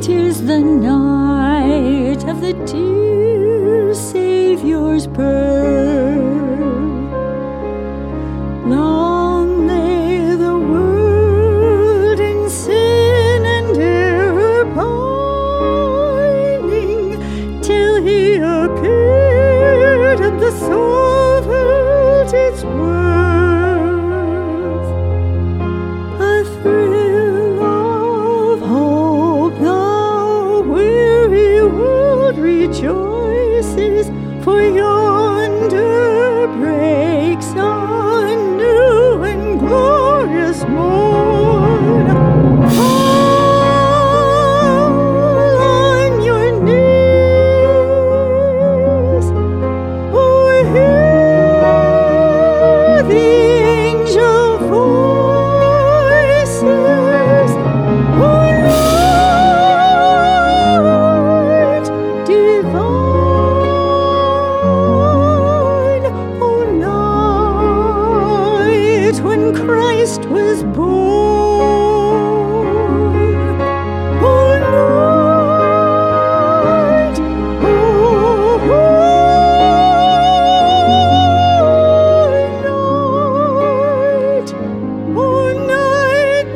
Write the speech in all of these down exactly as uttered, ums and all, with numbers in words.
'tis the night of the dear Saviour's birth. Long lay the world in sin and error pining, till he appeared and the soul felt its worth. A thrill of hope, the weary world rejoices, for yonder breaks a new and glorious morn. Fall on your knees, oh, hear the angel voices, oh, Lord divine, oh, night when Christ was born, oh, night, oh, night, oh, night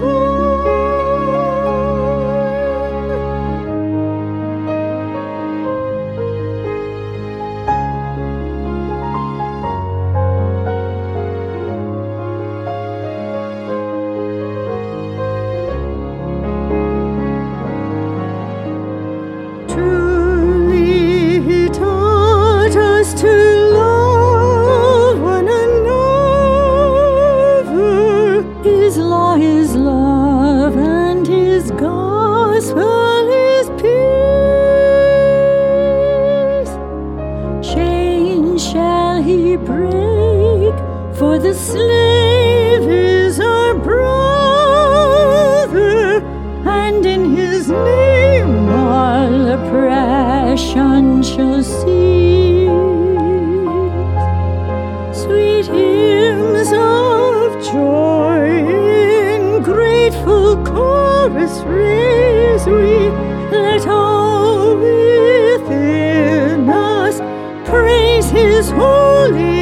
Truly he taught us to love one another. His law is love, and his gospel is peace. Chains shall he break, for the slave is our brother, and in his name all oppression shall cease. Sweet hymns of joy in grateful chorus raise we, let all within us praise his holy